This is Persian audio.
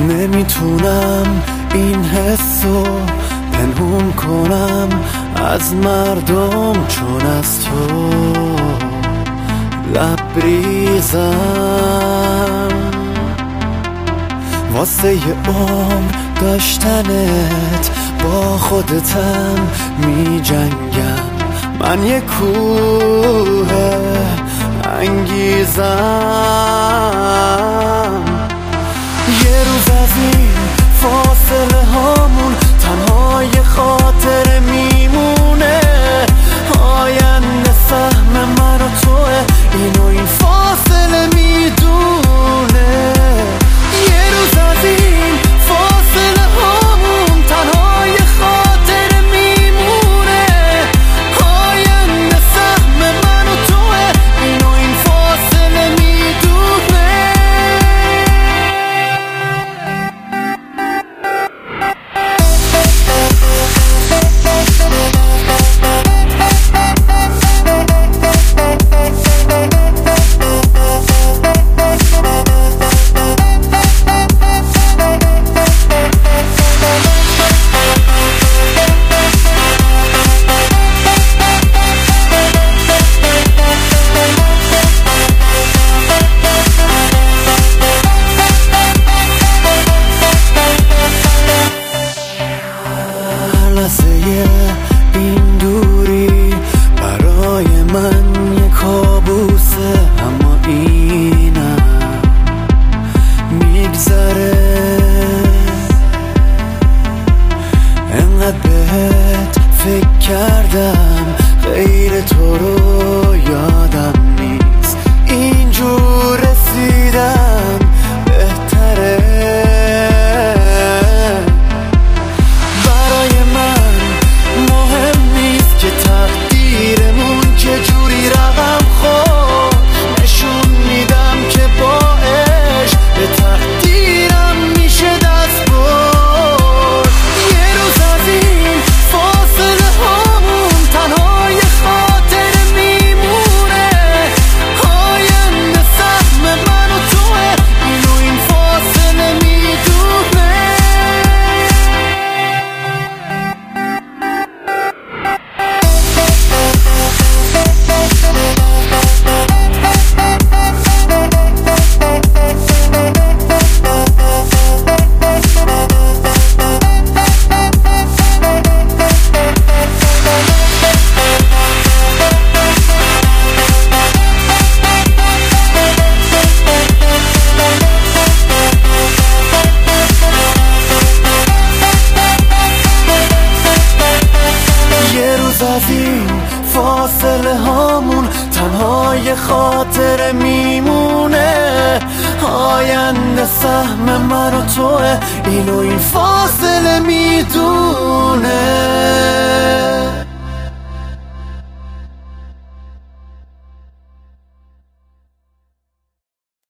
نمیتونم این حسو پنهون کنم از مردم، چون از تو لبریزم. واسه یه عمر داشتنت با خودتم می جنگم. من یه کوه انگیزم. یه روز از این فاصله هامون تنها یه خاطره میمونه. آینده سهم من و توه، اینو این فاصله میدونه. یه روز از این فاصله هامون تنها یه خاطره میمونه. آینده سهم من و توه، اینو این فاصله میدونه. این دوری برای من یه کابوسه، اما اینم میگذره. انقدر بهت فکر کردم غیر تو رو یادم نیست. اینجور رسیدم بهتره. از این فاصله هامون تنها یه خاطره میمونه. آینده سهم من و توه، اینو این فاصله میدونه.